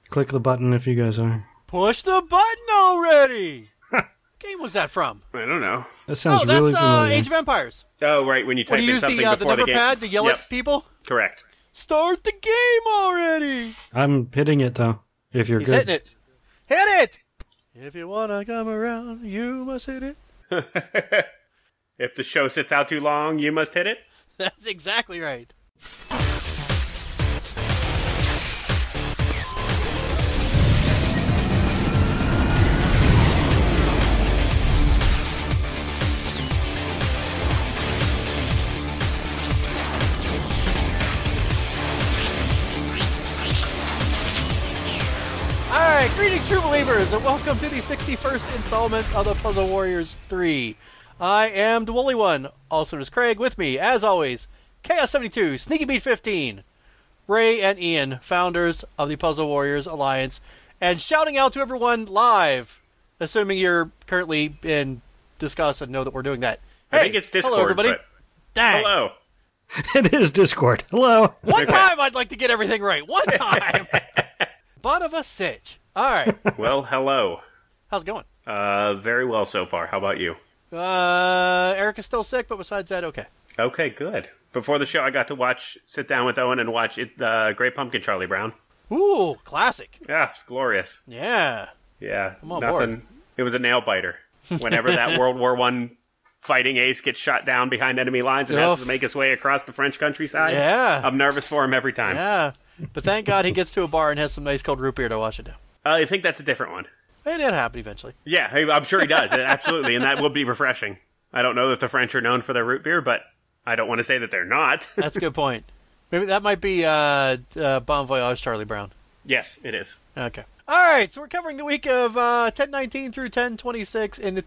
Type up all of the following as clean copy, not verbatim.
Click the button if you guys are. Push the button already! What game was that from? I don't know. That sounds really familiar. Age of Empires. Oh, right, when you type When you in use something the before the game. number pad to yell at people? Correct. Start the game already! I'm hitting it, though, if you're He's good. hitting it. Hit it! If you want to come around, you must hit it. If the show sits out too long, you must hit it? That's exactly right. Alright, greetings true believers, and welcome to the 61st installment of the Puzzle Warriors 3. I am the Woolly One, also known as Craig. With me, as always, Chaos72, Sneaky Beat 15, Ray and Ian, founders of the Puzzle Warriors Alliance, and shouting out to everyone live, assuming you're currently in Discuss and know that we're doing that. I think it's Discord, hello everybody. but... Dang. Hello. It is Discord. Hello. One time I'd like to get everything right. One time. Butt of a sitch. All right. Well, hello. How's it going? Very well so far. How about you? Eric is still sick, but besides that, okay. Okay, good. Before the show, I got to sit down with Owen and watch Great Pumpkin Charlie Brown. Ooh, classic. Yeah, it's glorious. Yeah. Yeah, I'm on nothing. board. It was a nail biter. Whenever that World War I fighting ace gets shot down behind enemy lines and has to make his way across the French countryside, Yeah. I'm nervous for him every time. Yeah. But thank God he gets to a bar and has some nice cold root beer to wash it down. I think that's a different one. It did happen eventually. Yeah, I'm sure he does. Absolutely, and that will be refreshing. I don't know if the French are known for their root beer, but I don't want to say that they're not. That's a good point. Maybe that might be Bon Voyage Charlie Brown. Yes, it is. Okay. All right, so we're covering the week of 10/19 through 10/26 into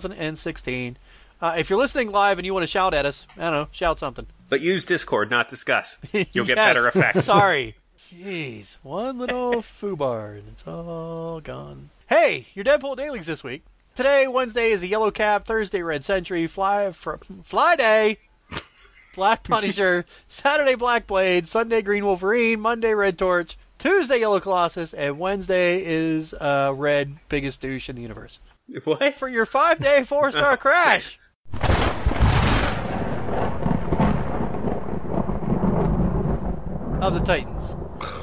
2016. If you're listening live and you want to shout at us, I don't know, shout something. But use Discord, not Discuss. You'll get Yes. better effects. Sorry. Jeez, one little foobar and it's all gone. Hey, your Deadpool Dailies this week. Today, Wednesday, is a Yellow Cab. Thursday, Red Sentry. Fly Day, Black Punisher. Saturday, Black Blade. Sunday, Green Wolverine. Monday, Red Torch. Tuesday, Yellow Colossus. And Wednesday is Red Biggest Douche in the Universe. What? For your 5-day 4-star crash. Of the Titans.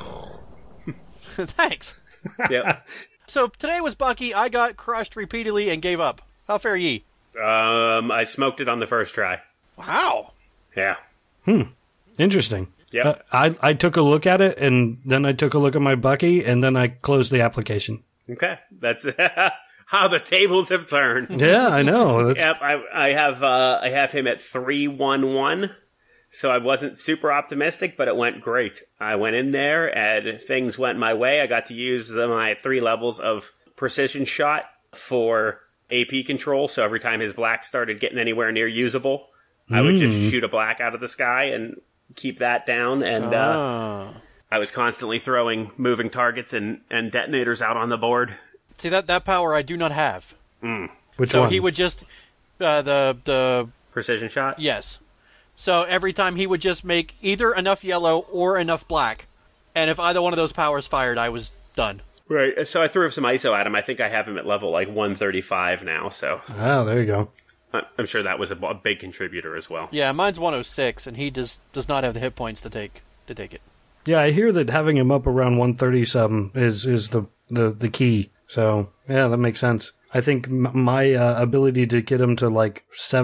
Thanks. Yep. So today was Bucky. I got crushed repeatedly and gave up. How fare ye? I smoked it on the first try. Wow. Yeah. Interesting. Yep. I took a look at it, and then I took a look at my Bucky, and then I closed the application. Okay. That's how the tables have turned. Yeah, I know. That's, Yep. I have him at 3-1-1. So I wasn't super optimistic, but it went great. I went in there and things went my way. I got to use my 3 levels of precision shot for AP control. So every time his black started getting anywhere near usable, I would just shoot a black out of the sky and keep that down. And I was constantly throwing moving targets and detonators out on the board. See, that power I do not have. which So one? he would just the Precision shot? yes. So every time he would just make either enough yellow or enough black, and if either one of those powers fired, I was done. Right. So I threw some ISO at him. I think I have him at level like 135 now. So Oh, there you go. I'm sure that was a big contributor as well. Yeah, mine's 106, and he does not have the hit points to take it. Yeah, I hear that having him up around 130-something is the key. So, yeah, that makes sense. I think my ability to get him to, like,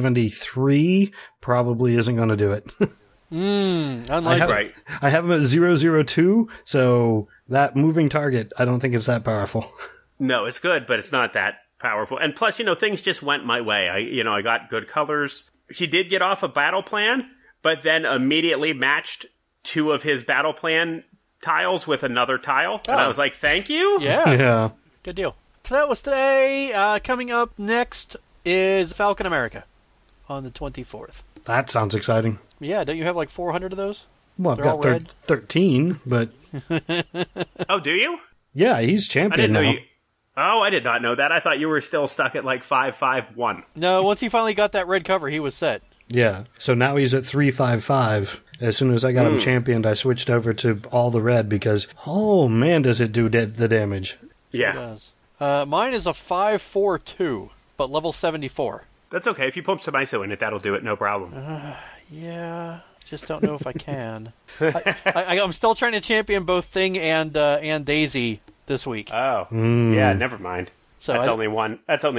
73 probably isn't going to do it. Unlikely. I have him at 002, so that moving target, I don't think it's that powerful. No, it's good, but it's not that powerful. And plus, things just went my way. I got good colors. He did get off a battle plan, but then immediately matched 2 of his battle plan tiles with another tile. And I was like, thank you? Yeah. Yeah. Good deal. So that was today. Coming up next is Falcon America on the 24th. That sounds exciting. Yeah, don't you have like 400 of those? Well, I've They're all got red? 13, but Oh, do you? yeah, he's I champion didn't know now. you. Oh, I did not know that. I thought you were still stuck at like 551. No, once he finally got that red cover, he was set. Yeah, so now he's at 355, as soon as I got him championed, I switched over to all the red because, oh man, does it do the damage. Yeah. It does. Mine is a 5/4/2, but level 74. That's okay. If you pump some ISO in it, that'll do it, no problem. Yeah, just don't know if I can. I'm still trying to champion both Thing and Daisy this week. Oh, yeah, never mind. So That's only one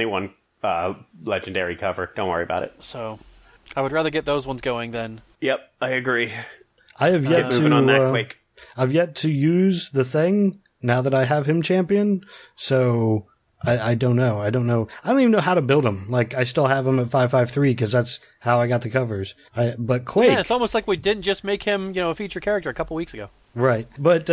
legendary cover. Don't worry about it. So I would rather get those ones going than... Yep, I agree. I have yet Moving on that quick. I've yet to use the Thing now that I have him champion, so I don't know. I don't even know how to build him. Like, I still have him at 5/5/3 because that's how I got the covers. But Quake... Yeah, it's almost like we didn't just make him, a feature character a couple weeks ago. Right. But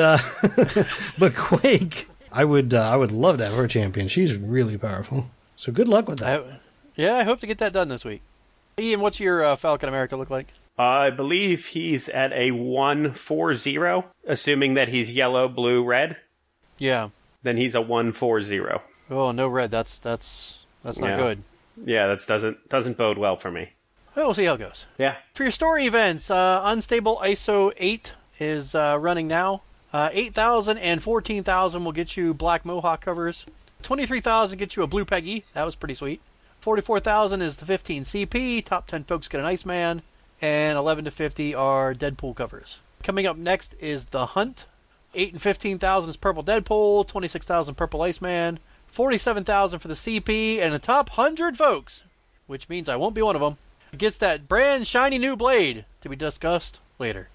but Quake, I would love to have her champion. She's really powerful. So good luck with that. I hope to get that done this week. Ian, what's your Falcon America look like? I believe he's at a 140, assuming that he's yellow, blue, red. Yeah. Then he's a 140. Oh, no red. That's not good. Yeah, that doesn't bode well for me. Well, we'll see how it goes. Yeah. For your story events, Unstable ISO 8 is running now. 8,000 and 14,000 will get you Black Mohawk covers. 23,000 gets you a Blue Peggy. That was pretty sweet. 44,000 is the 15 CP. Top 10 folks get an Iceman. And 11 to 50 are Deadpool covers. Coming up next is The Hunt. 8 and 15,000 is Purple Deadpool. 26,000 Purple Iceman. 47,000 for the CP. And the top 100 folks, which means I won't be one of them, gets that brand shiny new blade to be discussed later.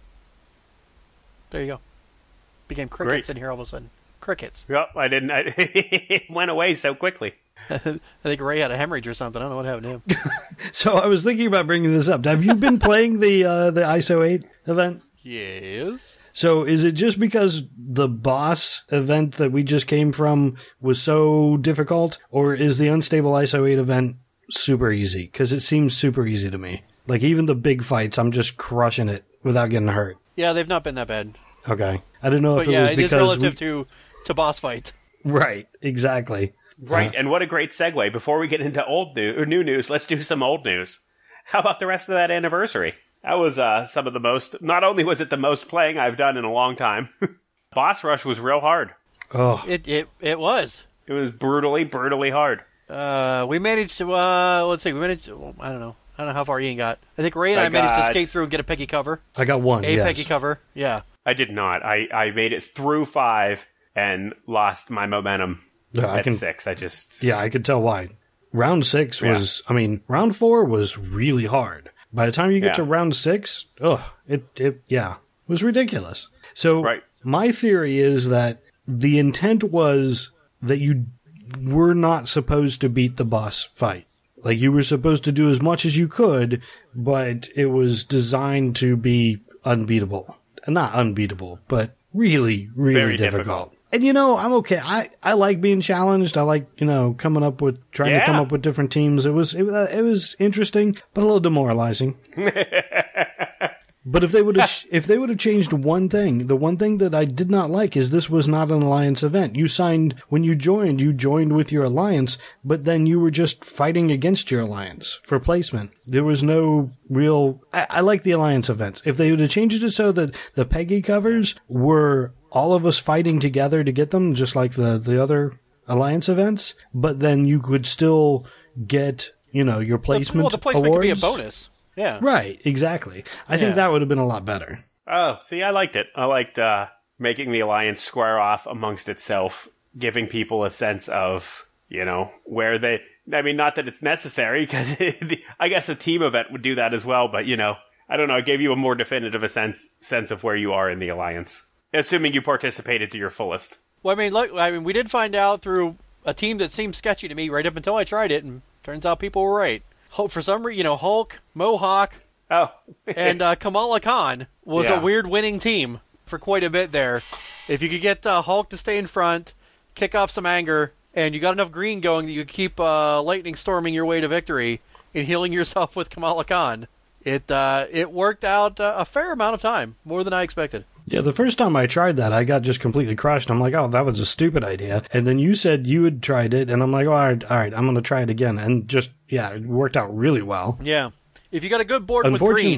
There you go. Became crickets in here all of a sudden. Crickets. Yep, I didn't. It went away so quickly. I think Ray had a hemorrhage or something. I don't know what happened to him. So I was thinking about bringing this up. Have you been playing the ISO 8 event? Yes. So is it just because the boss event that we just came from was so difficult, or is the Unstable ISO 8 event super easy? Because it seems super easy to me. Like, even the big fights, I'm just crushing it without getting hurt. Yeah, they've not been that bad. Okay. I don't know if it was because... it is relative to boss fight. Right, exactly. Right, and what a great segue. Before we get into new news, let's do some old news. How about the rest of that anniversary? That was some of the most... Not only was it the most playing I've done in a long time, Boss Rush was real hard. Oh, It was. It was brutally hard. We managed to... let's see, I don't know how far Ian got. I think Ray and I managed to skate through and get a Peggy cover. I got one, yes. Peggy cover, yeah. I did not. I made it through 5 and lost my momentum at 6. Yeah, I could tell why. Round 6 was... I mean, round 4 was really hard. By the time you get to round 6, it was ridiculous. So my theory is that the intent was that you were not supposed to beat the boss fight. Like, you were supposed to do as much as you could, but it was designed to be unbeatable. Not unbeatable, but really, really very difficult. And, I'm okay. I like being challenged. I like, trying to come up with different teams. It was interesting, but a little demoralizing. But if they would have changed one thing, the one thing that I did not like is this was not an alliance event. When you joined with your alliance, but then you were just fighting against your alliance for placement. There was no real... I like the alliance events. If they would have changed it so that the Peggy covers were all of us fighting together to get them, just like the other alliance events, but then you could still get, your placement Well, the placement awards. could be a bonus. Yeah. Right, exactly. I think that would have been a lot better. Oh, see, I liked it. I liked making the alliance square off amongst itself, giving people a sense of, where they... I mean, not that it's necessary, because I guess a team event would do that as well, but, I don't know, it gave you a more definitive sense of where you are in the alliance, assuming you participated to your fullest. Well, we did find out through a team that seemed sketchy to me right up until I tried it, and turns out people were right. For some reason, Hulk, Mohawk, and Kamala Khan was a weird winning team for quite a bit there. If you could get Hulk to stay in front, kick off some anger, and you got enough green going that you could keep lightning storming your way to victory and healing yourself with Kamala Khan, it worked out a fair amount of time, more than I expected. Yeah, the first time I tried that, I got just completely crushed. I'm like, oh, that was a stupid idea. And then you said you had tried it, and I'm like, all right, I'm going to try it again. And just, it worked out really well. Yeah. If you got a good board with green,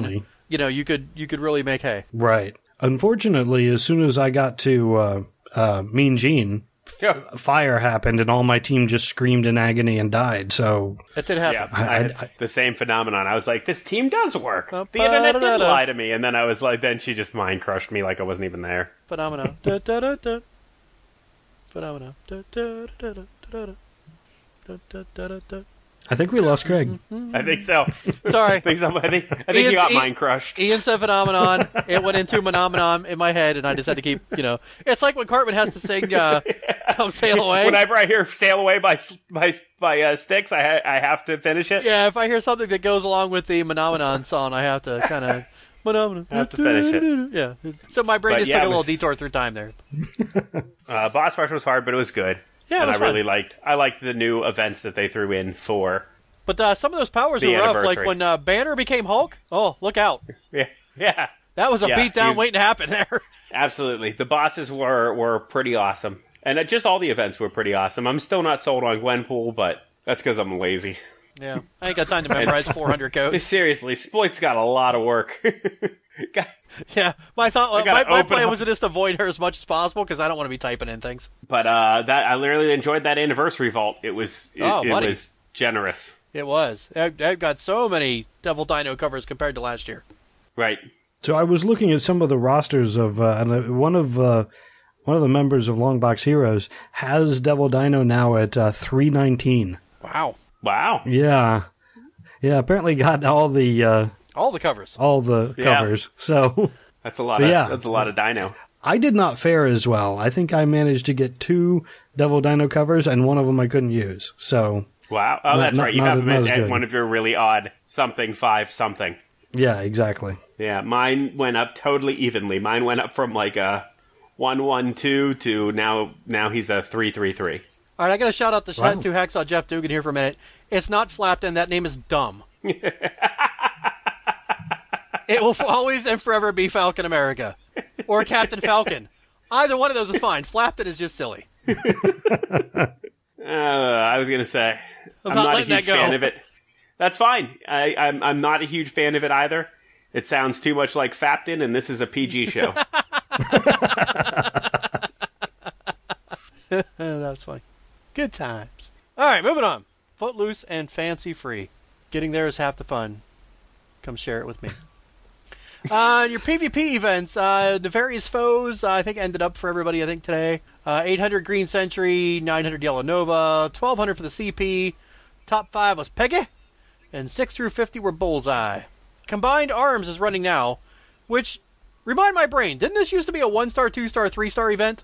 you could really make hay. Right. Unfortunately, as soon as I got to Mean Gene, fire happened and all my team just screamed in agony and died. So That did happen. Yeah, I had the same phenomenon. I was like, this team does work. The internet did lie to me. And then I was like, then she just mind crushed me like I wasn't even there. Phenomena. Da, da, da, da. Phenomena. Da, da, da, da, da, da. Da, da, da, da, da. I think we lost Craig. I think so. Sorry. I think he got mind crushed. Ian said phenomenon. It went into phenomenon in my head, and I just had to keep, It's like when Cartman has to sing Come Sail Away. Whenever I hear Sail Away by Styx, I have to finish it. Yeah, if I hear something that goes along with the phenomenon song, I have to kind of... I have to finish it. Yeah. So my brain just took a little detour through time there. Boss rush was hard, but it was good. Yeah, and I liked the new events that they threw in for. But some of those powers were rough, like when Banner became Hulk. Oh, look out! Yeah. That was a beatdown waiting to happen there. Absolutely, the bosses were pretty awesome, and just all the events were pretty awesome. I'm still not sold on Gwenpool, but that's because I'm lazy. Yeah, I ain't got time to memorize 400 codes. Seriously, Sploit's got a lot of work. Yeah, my plan was to just avoid her as much as possible because I don't want to be typing in things. But I really enjoyed that Anniversary Vault. It was was generous. It was. I've got so many Devil Dino covers compared to last year. Right. So I was looking at some of the rosters of one of the members of Longbox Heroes has Devil Dino now at 319. Wow. Yeah. Apparently got all the covers. So that's a lot. That's a lot of Dino. I did not fare as well. I think I managed to get 2 Devil Dino covers, and one of them I couldn't use. So wow. Oh, that's right. You have them at one of your really odd something 5 something. Yeah, exactly. Yeah, mine went up totally evenly. Mine went up from like a 112 to now he's a 333. All right, I got to shout out to Hacksaw Jeff Dugan here for a minute. It's not Flapton. That name is dumb. It will always and forever be Falcon America. Or Captain Falcon. Either one of those is fine. Flapton is just silly. I was going to say, I'm not a huge fan of it. That's fine. I'm not a huge fan of it either. It sounds too much like Fapton, and this is a PG show. That's funny. Good times. All right, moving on. Footloose and Fancy Free. Getting there is half the fun. Come share it with me. Your PvP events, Nefarious Foes, I think ended up for everybody, today. 800 Green Sentry, 900 Yellow Nova, 1200 for the CP. Top 5 was Peggy, and 6 through 50 were Bullseye. Combined Arms is running now, which, remind my brain, didn't this used to be a 1-star, 2-star, 3-star event?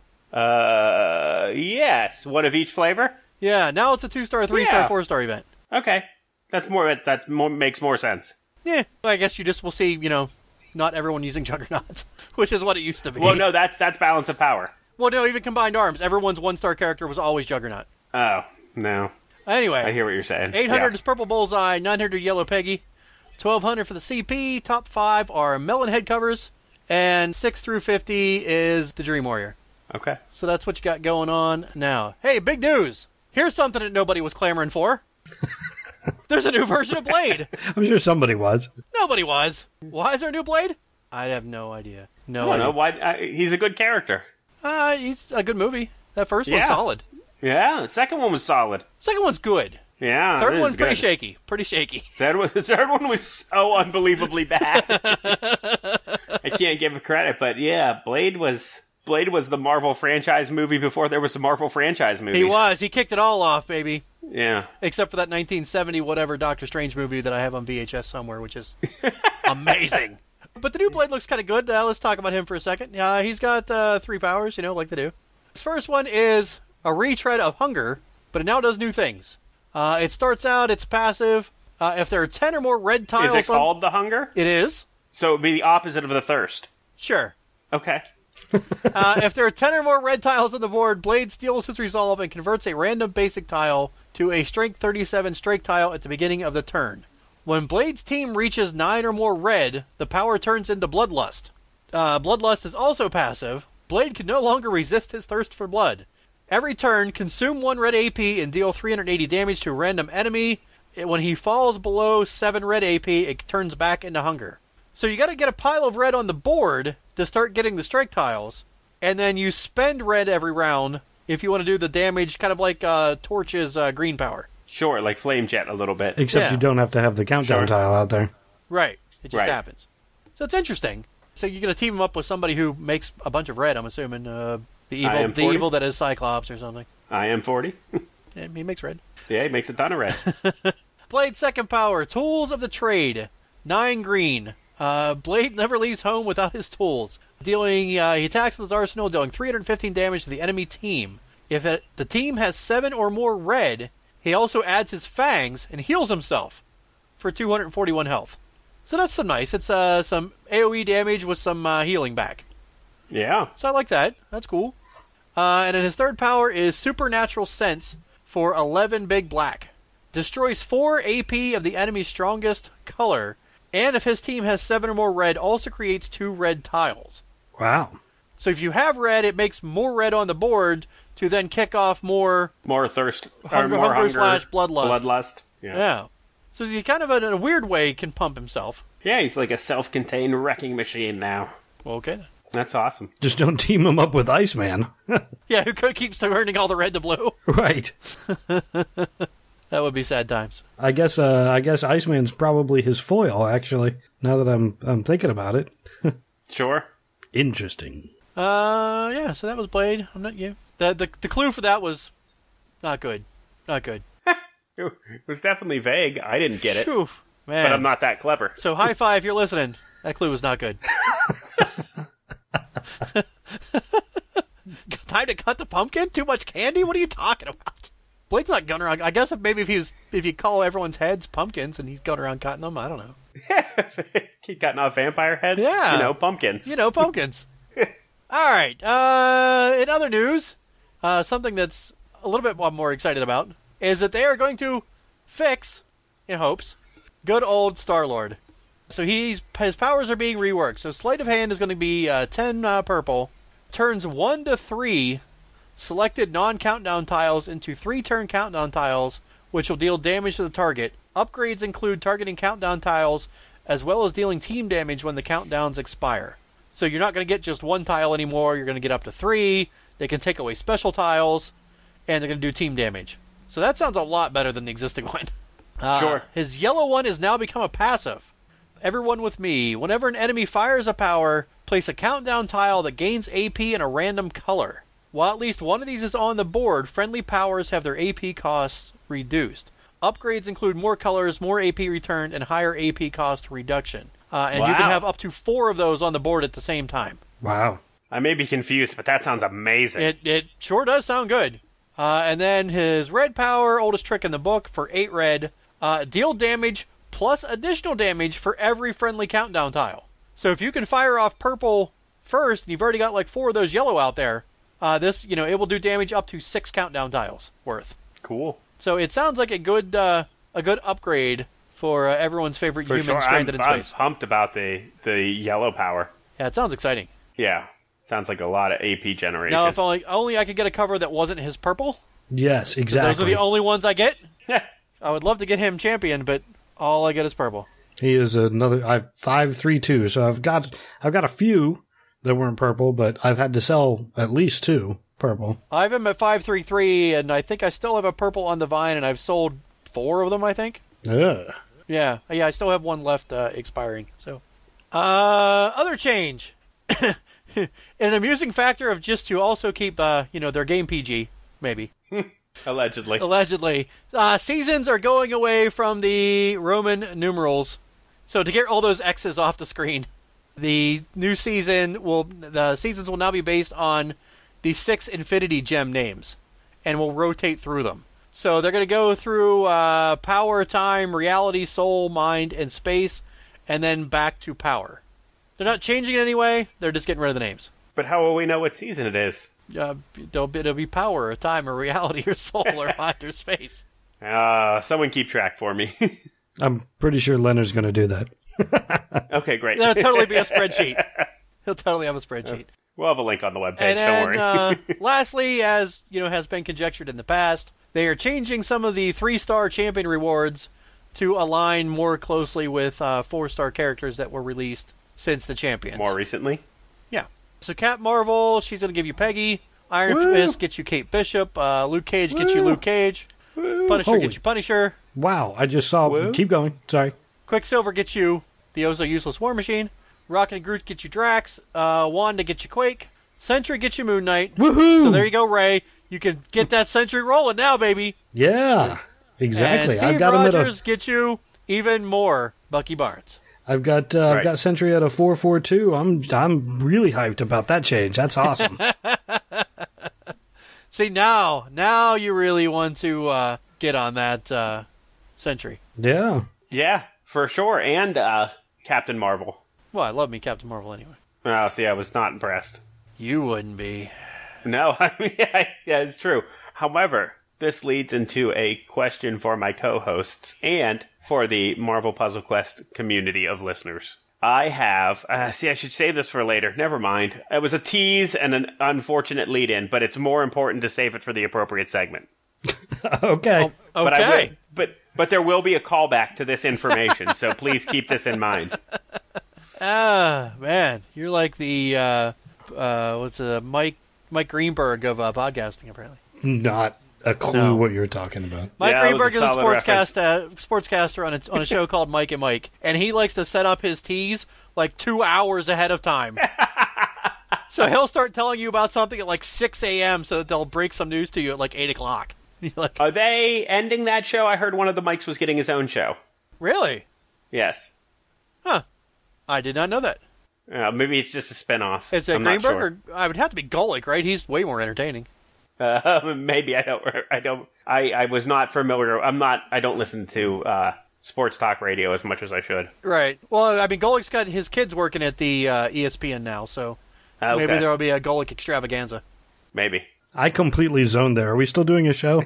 Yes. One of each flavor? Yeah, now it's a 2-star, 3-star, 4-star event. Okay. That makes more sense. Yeah, I guess you just will see, not everyone using Juggernauts, which is what it used to be. Well, no, that's Balance of Power. Well, no, even Combined Arms, everyone's 1-star character was always Juggernaut. Oh, no. Anyway. I hear what you're saying. 800 is Purple Bullseye, 900 Yellow Peggy, 1200 for the CP, top 5 are Melonhead covers, and 6 through 50 is the Dream Warrior. Okay. So that's what you got going on now. Hey, big news! Here's something that nobody was clamoring for. There's a new version of Blade. I'm sure somebody was. Nobody was. Why is there a new Blade? I have no idea. I don't know. Why? He's a good character. He's a good movie. That first one's solid. Yeah, the second one was solid. Second one's good. Yeah, third one's pretty shaky. Pretty shaky. The third one was so unbelievably bad. I can't give it credit, but yeah, Blade was the Marvel franchise movie before there was a Marvel franchise movie. He was. He kicked it all off, baby. Yeah. Except for that 1970 whatever Doctor Strange movie that I have on VHS somewhere, which is amazing. But the new Blade looks kind of good. Let's talk about him for a second. He's got 3 powers, like they do. His first one is a retread of Hunger, but it now does new things. It starts out, it's passive. If there are 10 or more red tiles... Is it called the Hunger? It is. So it would be the opposite of the Thirst. Sure. Okay. If there are 10 or more red tiles on the board, Blade steals his resolve and converts a random basic tile to a Strength 37 strike tile at the beginning of the turn. When Blade's team reaches 9 or more red, the power turns into Bloodlust. Bloodlust is also passive. Blade can no longer resist his thirst for blood. Every turn, consume 1 red AP and deal 380 damage to a random enemy. When he falls below 7 red AP, it turns back into Hunger. So you got to get a pile of red on the board to start getting the strike tiles, and then you spend red every round if you want to do the damage, kind of like Torch's green power. Sure, like Flame Jet a little bit. Except you don't have to have the countdown tile out there. Right. It just happens. So it's interesting. So you're going to team him up with somebody who makes a bunch of red, I'm assuming. The evil that is Cyclops or something. I am 40. Yeah, he makes red. Yeah, he makes a ton of red. Blade second power, Tools of the Trade, 9 green. Blade never leaves home without his tools. He attacks with his arsenal, dealing 315 damage to the enemy team. If the team has 7 or more red, he also adds his fangs and heals himself for 241 health. So that's some nice. It's some AoE damage with some healing back. Yeah. So I like that. That's cool. And then his third power is Supernatural Sense for 11 big black. Destroys 4 AP of the enemy's strongest color, and if his team has 7 or more red, also creates 2 red tiles. Wow. So if you have red, it makes more red on the board to then kick off more thirst, hunger / bloodlust. Bloodlust. Yeah. So he kind of, in a weird way, can pump himself. Yeah, he's like a self-contained wrecking machine now. Okay. That's awesome. Just don't team him up with Iceman. Yeah, who keeps turning all the red to blue. Right. That would be sad times. I guess Iceman's probably his foil, actually, now that I'm thinking about it. Sure. Interesting. Yeah, so that was Blade. I'm not you. The clue for that was not good. Not good. It was definitely vague. I didn't get it. Whew, man. But I'm not that clever. So high five if you're listening. That clue was not good. Time to cut the pumpkin? Too much candy? What are you talking about? Blade's not going around. I guess if you call everyone's heads pumpkins and he's going around cutting them, I don't know. Keep cutting off vampire heads? Yeah. Pumpkins. Pumpkins. All right. In other news, something that's a little bit more excited about is that they are going to fix, in hopes, good old Star-Lord. So his powers are being reworked. So Sleight of Hand is going to be 10 purple, turns 1 to 3 selected non-countdown tiles into 3-turn countdown tiles, which will deal damage to the target. Upgrades include targeting countdown tiles, as well as dealing team damage when the countdowns expire. So you're not going to get just 1 tile anymore, you're going to get up to 3. They can take away special tiles, and they're going to do team damage. So that sounds a lot better than the existing one. Sure. His yellow one has now become a passive. Everyone with me. Whenever an enemy fires a power, place a countdown tile that gains AP in a random color. While at least one of these is on the board, friendly powers have their AP costs reduced. Upgrades include more colors, more AP returned, and higher AP cost reduction. And you can have up to 4 of those on the board at the same time. Wow. I may be confused, but that sounds amazing. It sure does sound good. And then his red power, oldest trick in the book, for 8 red. Deal damage plus additional damage for every friendly countdown tile. So if you can fire off purple first, and you've already got like 4 of those yellow out there, it will do damage up to 6 countdown tiles worth. Cool. So it sounds like a good upgrade for everyone's favorite human stranded in space. I'm pumped about the yellow power. Yeah, it sounds exciting. Yeah. Sounds like a lot of AP generation. Now, if only I could get a cover that wasn't his purple. Yes, exactly. Those are the only ones I get. I would love to get him champion, but all I get is purple. He is another 5-3-2. So I've got a few that weren't purple, but I've had to sell at least 2 purple. I have him at 5-3-3, and I think I still have a purple on the vine, and I've sold 4 of them, I think. Ugh. Yeah, I still have 1 left expiring. So, other change. An amusing factor of just to also keep, their game PG, maybe. Allegedly. Seasons are going away from the Roman numerals. So to get all those X's off the screen, the seasons will now be based on the 6 Infinity Gem names, and will rotate through them. So they're going to go through power, time, reality, soul, mind, and space, and then back to power. They're not changing it anyway, they're just getting rid of the names. But how will we know what season it is? It'll be power, or time, or reality, or soul, or mind, or space. Someone keep track for me. I'm pretty sure Leonard's going to do that. Okay, great. That'll totally be a spreadsheet. He'll totally have a spreadsheet. We'll have a link on the webpage, And don't worry. Lastly, as has been conjectured in the past, they are changing some of the 3-star champion rewards to align more closely with 4-star characters that were released since the Champions. More recently? Yeah. So Captain Marvel, she's going to give you Peggy. Iron Fist gets you Kate Bishop. Luke Cage gets you Luke Cage. Punisher gets you Punisher. Wow, I just saw... Keep going. Sorry. Quicksilver gets you the Ozo Useless War Machine. Rocket and Groot gets you Drax. Wanda gets you Quake. Sentry gets you Moon Knight. Woohoo! So there you go, Ray. You can get that Sentry rolling now, baby. Yeah, exactly. And Steve Rogers gets you even more Bucky Barnes. I've got Sentry at a 442. I'm really hyped about that change. That's awesome. See, now you really want to get on that Sentry. Yeah. Yeah, for sure. And Captain Marvel. Well, I love me Captain Marvel anyway. Oh, see, I was not impressed. You wouldn't be. No, I mean, yeah, it's true. However, this leads into a question for my co-hosts and for the Marvel Puzzle Quest community of listeners. I have... I should save this for later. Never mind. It was a tease and an unfortunate lead-in, but it's more important to save it for the appropriate segment. Okay. Okay. But there will be a callback to this information, so please keep this in mind. Man, you're like the Mike Greenberg of podcasting, apparently. Not a clue what you're talking about. Mike Greenberg is a sportscaster on a show called Mike and Mike, and he likes to set up his teas like 2 hours ahead of time. So he'll start telling you about something at like 6 a.m. so that they'll break some news to you at like 8 o'clock. Like, are they ending that show? I heard one of the Mikes was getting his own show. Really? Yes. Huh. I did not know that. Maybe it's just a spin-off. Is it Greenberg? Or, I would have to be Golick, right? He's way more entertaining. Maybe I was not familiar. I don't listen to sports talk radio as much as I should. Right. Well, I mean, Golick's got his kids working at the ESPN now, so maybe there will be a Golick extravaganza. Maybe. I completely zoned there. Are we still doing a show?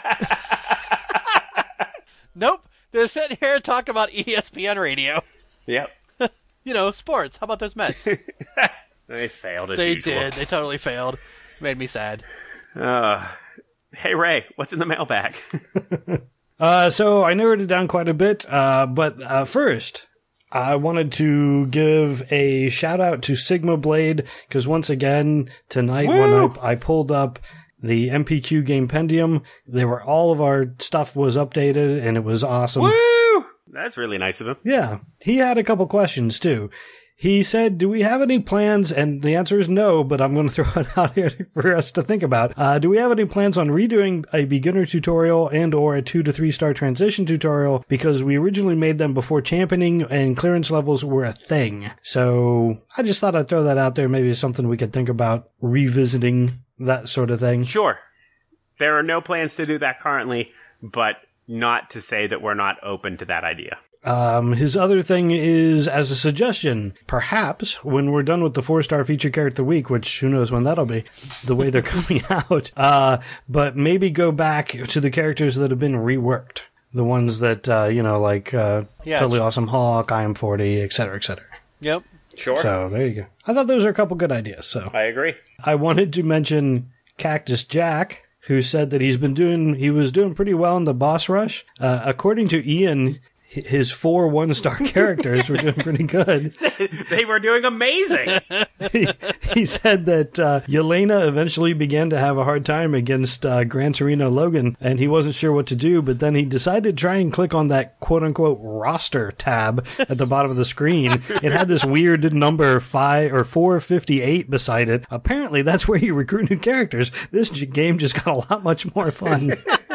Nope. They're sitting here talking about ESPN radio. Yep. You know, sports. How about those Mets? They failed as usual. They did. They totally failed. Made me sad. Hey, Ray, what's in the mailbag? So I narrowed it down quite a bit, but first, I wanted to give a shout out to Sigma Blade, because once again, tonight when I pulled up the MPQ Gamependium, all of our stuff was updated, and it was awesome. Woo! That's really nice of him. Yeah. He had a couple questions, too. He said, do we have any plans? And the answer is no, but I'm going to throw it out here for us to think about. Do we have any plans on redoing a beginner tutorial and or a 2 to 3 star transition tutorial? Because we originally made them before championing and clearance levels were a thing. So I just thought I'd throw that out there. Maybe it's something we could think about revisiting, that sort of thing. Sure. There are no plans to do that currently, but not to say that we're not open to that idea. His other thing is, as a suggestion, perhaps when we're done with the 4-star feature character of the week, which who knows when that'll be, the way they're coming out, but maybe go back to the characters that have been reworked. The ones that, Totally Awesome Hawk, I Am 40, etc., etc. Yep. Sure. So, there you go. I thought those are a couple good ideas, so. I agree. I wanted to mention Cactus Jack, who said that he was doing pretty well in the boss rush. According to Ian, his 4 1-star characters were doing pretty good. They were doing amazing. He said that Yelena eventually began to have a hard time against Gran Torino Logan, and he wasn't sure what to do, but then he decided to try and click on that quote-unquote roster tab at the bottom of the screen. It had this weird number 458 beside it. Apparently, that's where you recruit new characters. This game just got a lot much more fun.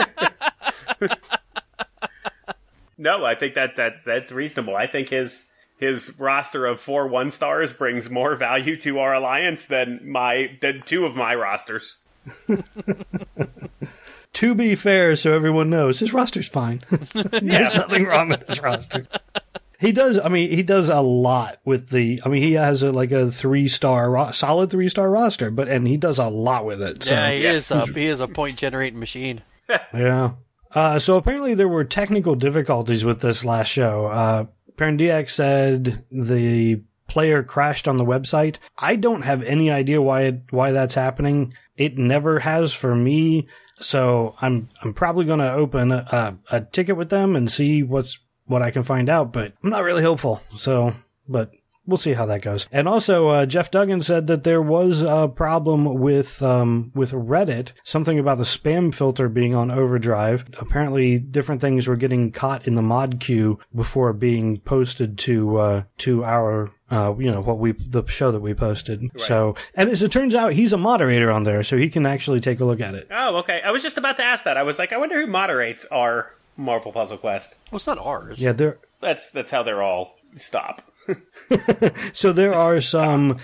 No, I think that's reasonable. I think his roster of 4 1-stars brings more value to our alliance than 2 of my rosters. To be fair, so everyone knows, his roster's fine. There's nothing wrong with his roster. He does a lot with he has a 3-star, solid 3-star roster, and he does a lot with it. So. Yeah, he is a point generating machine. Yeah. So apparently there were technical difficulties with this last show. Parandiac said the player crashed on the website. I don't have any idea why that's happening. It never has for me. So I'm probably going to open a ticket with them and see what I can find out, but I'm not really hopeful. So, but we'll see how that goes. And also, Jeff Duggan said that there was a problem with Reddit, something about the spam filter being on overdrive. Apparently, different things were getting caught in the mod queue before being posted to our the show that we posted. Right. So, and as it turns out, he's a moderator on there, so he can actually take a look at it. Oh, okay. I was just about to ask that. I was like, I wonder who moderates our Marvel Puzzle Quest. Well, it's not ours. Yeah, that's how they're all stop. So there are some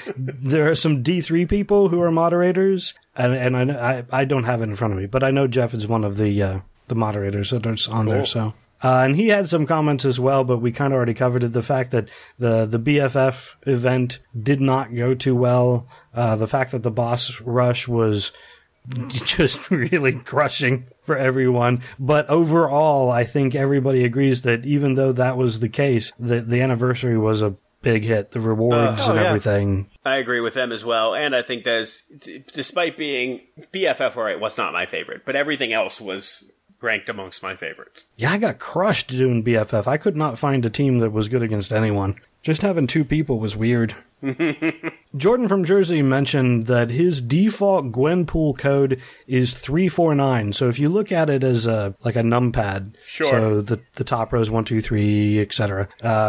D3 people who are moderators, and I don't have it in front of me, but I know Jeff is one of the moderators that's on there. So. And he had some comments as well, but we kind of already covered it. The fact that the BFF event did not go too well. The fact that the boss rush was just really crushing for everyone. But overall, I think everybody agrees that even though that was the case, the anniversary was a big hit. The rewards and everything. I agree with them as well. And I think despite being BFF, right, was not my favorite, but everything else was ranked amongst my favorites. Yeah, I got crushed doing BFF. I could not find a team that was good against anyone. Just having two people was weird. Jordan from Jersey mentioned that his default Gwenpool code is 349. So if you look at it as like a numpad, sure. So the top row is 1, 2, 3, etc.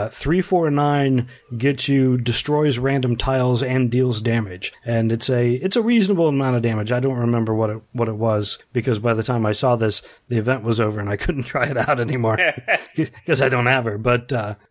349 gets you destroys random tiles and deals damage, and it's a reasonable amount of damage. I don't remember what it was because by the time I saw this, the event was over and I couldn't try it out anymore because I don't have her. But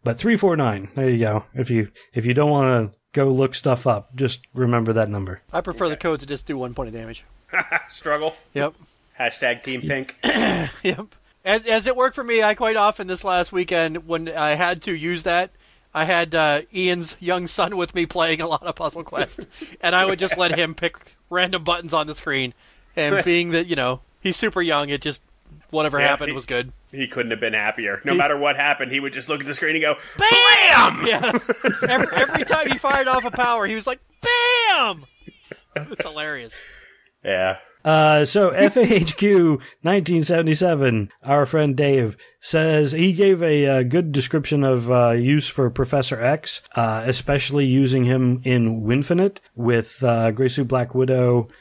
349. There you go. If you don't want to go look stuff up, just remember that number. I prefer the codes to just do 1 point of damage. Struggle. Yep. Hashtag Team Pink. Yep. As it worked for me, I quite often this last weekend when I had to use that, I had Ian's young son with me playing a lot of Puzzle Quest, and I would just let him pick random buttons on the screen. And being that, he's super young, it just, whatever happened was good. He couldn't have been happier. No matter what happened, he would just look at the screen and go, BAM! Yeah. Every time he fired off a power, he was like, BAM! It's hilarious. Yeah. So FAHQ 1977, our friend Dave, says he gave a good description of use for Professor X, especially using him in Winfinite with Grey Suit Black Widow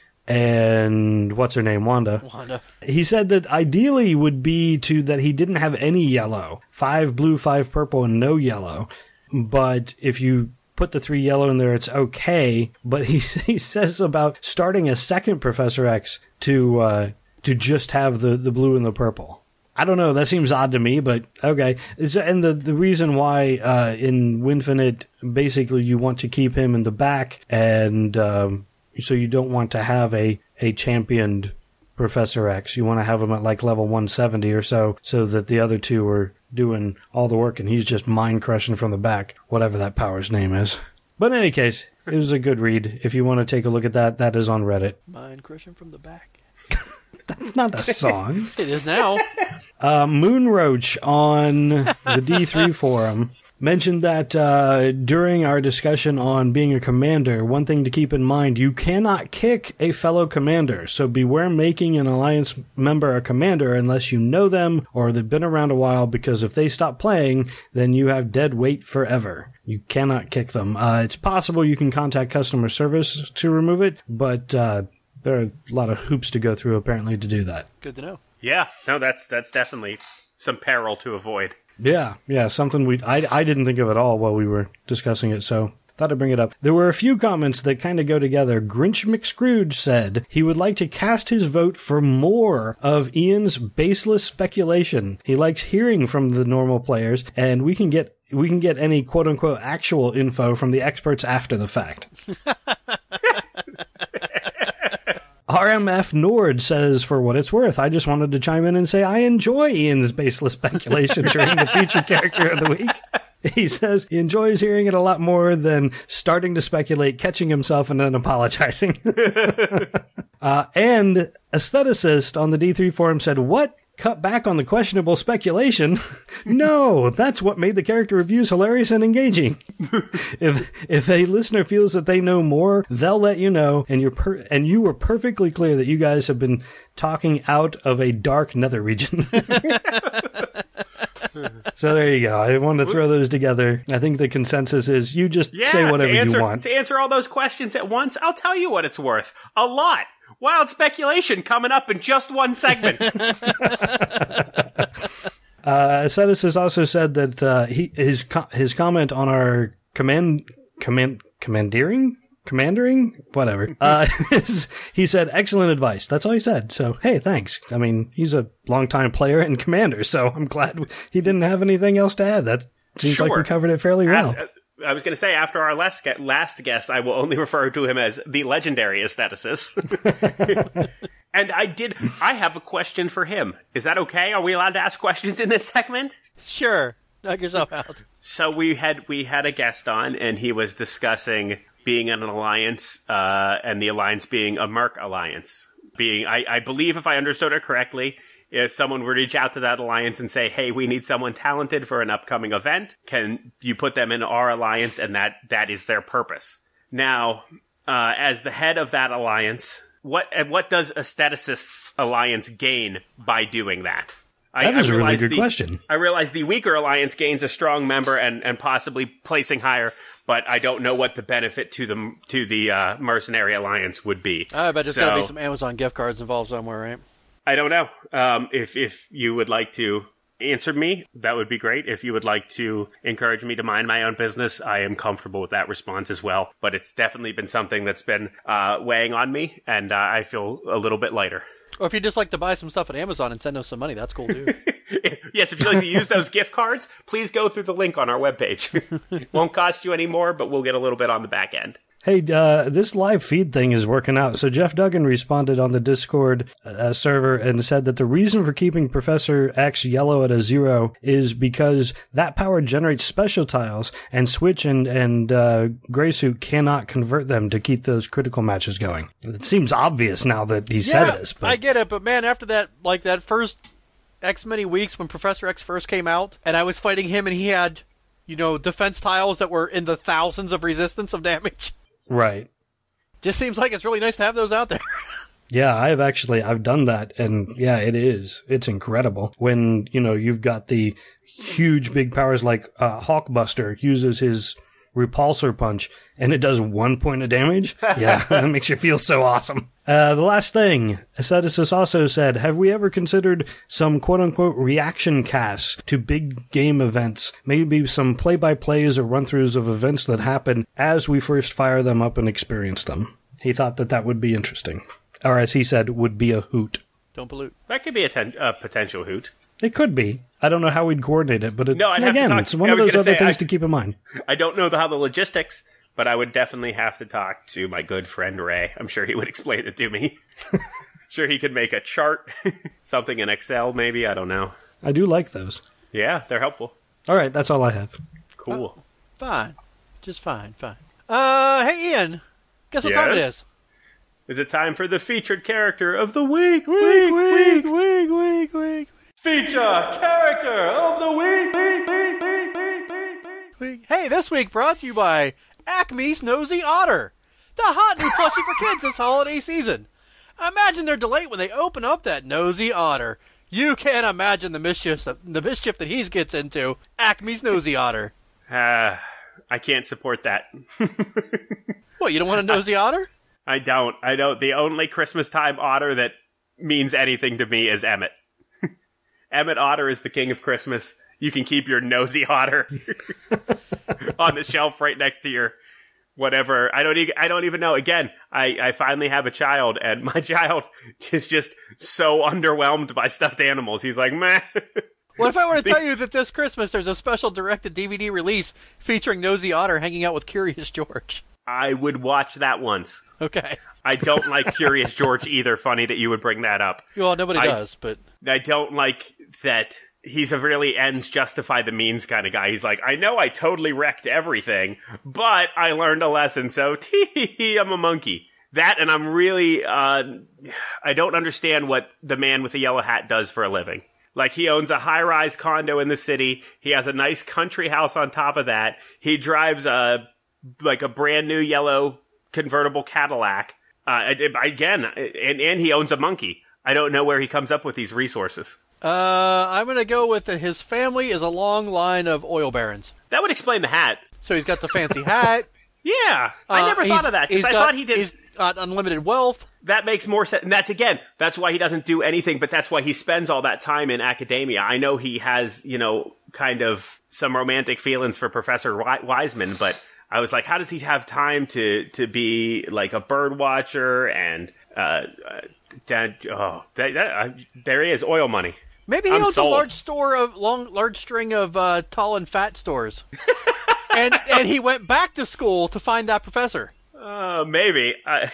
and what's her name? Wanda. He said that ideally would be that he didn't have any yellow. 5 blue, 5 purple, and no yellow. But if you put the 3 yellow in there, it's okay. But he says about starting a second Professor X to just have the blue and the purple. I don't know. That seems odd to me, but okay. And the reason why in Winfinite, basically you want to keep him in the back and so you don't want to have a championed Professor X. You want to have him at like level 170 or so that the other two are doing all the work and he's just mind crushing from the back, whatever that power's name is. But in any case, it was a good read. If you want to take a look at that is on Reddit. Mind crushing from the back. That's not a song. It is now. Moonroach on the D3 forum mentioned that during our discussion on being a commander, one thing to keep in mind, you cannot kick a fellow commander. So beware making an alliance member a commander unless you know them or they've been around a while, because if they stop playing, then you have dead weight forever. You cannot kick them. It's possible you can contact customer service to remove it, but there are a lot of hoops to go through apparently to do that. Good to know. Yeah, no, that's definitely some peril to avoid. Yeah, something I didn't think of at all while we were discussing it, so thought I'd bring it up. There were a few comments that kind of go together. Grinch McScrooge said he would like to cast his vote for more of Ian's baseless speculation. He likes hearing from the normal players, and we can get any quote-unquote actual info from the experts after the fact. RMF Nord says, for what it's worth, I just wanted to chime in and say I enjoy Ian's baseless speculation during the feature character of the week. He says he enjoys hearing it a lot more than starting to speculate, catching himself, and then apologizing. And Aestheticist on the D3 forum said, what? cut back on the questionable speculation. No, that's what made the character reviews hilarious and engaging. If a listener feels that they know more, they'll let you know, and you were perfectly clear that you guys have been talking out of a dark nether region. So there you go. I wanted to throw those together. I think the consensus is you just say whatever you want. To answer all those questions at once, I'll tell you what it's worth. A lot. Wild speculation coming up in just one segment. Cetus has also said that his comment on our commandering, whatever. He said, excellent advice. That's all he said. So, hey, thanks. I mean, he's a longtime player and commander, so I'm glad he didn't have anything else to add. That seems like we covered it fairly well. I was going to say, after our last guest, I will only refer to him as the legendary aestheticist. And I have a question for him. Is that okay? Are we allowed to ask questions in this segment? Sure. Knock yourself out. So we had a guest on, and he was discussing being in an alliance, and the alliance being a Merc alliance. I believe, if I understood it correctly, if someone would reach out to that alliance and say, hey, we need someone talented for an upcoming event, can you put them in our alliance? And that is their purpose. Now, as the head of that alliance, what does Aestheticist's alliance gain by doing that? That is a really good question. I realize the weaker alliance gains a strong member and possibly placing higher, but I don't know what the benefit to the mercenary alliance would be. I bet there's got to be some Amazon gift cards involved somewhere, right? I don't know. If you would like to answer me, that would be great. If you would like to encourage me to mind my own business, I am comfortable with that response as well. But it's definitely been something that's been weighing on me, and I feel a little bit lighter. Or if you just like to buy some stuff at Amazon and send us some money, that's cool too. Yes, if you'd like to use those gift cards, please go through the link on our webpage. It won't cost you any more, but we'll get a little bit on the back end. Hey, this live feed thing is working out. So Jeff Duggan responded on the Discord server and said that the reason for keeping Professor X yellow at a 0 is because that power generates special tiles, and Switch and Graysuit cannot convert them to keep those critical matches going. It seems obvious now that he said this. But I get it, but man, after that, like that first X many weeks when Professor X first came out, and I was fighting him, and he had, defense tiles that were in the thousands of resistance of damage. Right. Just seems like it's really nice to have those out there. Yeah, I've done that, and yeah, it's incredible. When, you've got the huge big powers like Hawkbuster uses his repulsor punch, and it does 1 point of damage. Yeah, that makes you feel so awesome. The last thing, Asceticis also said, have we ever considered some quote-unquote reaction casts to big game events? Maybe some play-by-plays or run-throughs of events that happen as we first fire them up and experience them. He thought that would be interesting. Or as he said, would be a hoot. Don't pollute. That could be a potential hoot. It could be. I don't know how we'd coordinate it, but it's one of those other things to keep in mind. I don't know how the logistics, but I would definitely have to talk to my good friend Ray. I'm sure he would explain it to me. Sure he could make a chart, something in Excel maybe, I don't know. I do like those. Yeah, they're helpful. All right, that's all I have. Cool. Fine. Just fine. Hey Ian, guess what time it is? Is it time for the featured character of the week? Feature character of the week. Hey, this week brought to you by Acme's Nosy Otter, the hot new plushie for kids this holiday season. Imagine their delight when they open up that nosy otter. You can't imagine the mischief that he gets into. Acme's Nosy Otter. I can't support that. What, you don't want a nosy otter? I don't. The only Christmas time otter that means anything to me is Emmett. Emmett Otter is the king of Christmas. You can keep your nosy otter on the shelf right next to your whatever. I don't even know. Again, I finally have a child, and my child is just so underwhelmed by stuffed animals. He's like, meh. What if I were to tell you that this Christmas there's a special directed DVD release featuring Nosy Otter hanging out with Curious George? I would watch that once. Okay. I don't like Curious George either. Funny that you would bring that up. Well, nobody does, but... I don't like that he's a really ends justify the means kind of guy. He's like, I know I totally wrecked everything, but I learned a lesson, so tee-hee-hee, I'm a monkey. That, and I'm really, I don't understand what the man with the yellow hat does for a living. Like, he owns a high-rise condo in the city. He has a nice country house on top of that. He drives a brand new yellow convertible Cadillac. Again, and he owns a monkey. I don't know where he comes up with these resources. I'm going to go with that his family is a long line of oil barons. That would explain the hat. So he's got the fancy hat. Yeah, I never thought of that, because I thought he did... He's got unlimited wealth. That makes more sense. And that's why he doesn't do anything, but that's why he spends all that time in academia. I know he has, kind of some romantic feelings for Professor Wiseman, but I was like, how does he have time to be like a bird watcher and, there he is, oil money. Maybe he owns a large string of tall and fat stores. and he went back to school to find that professor. Maybe.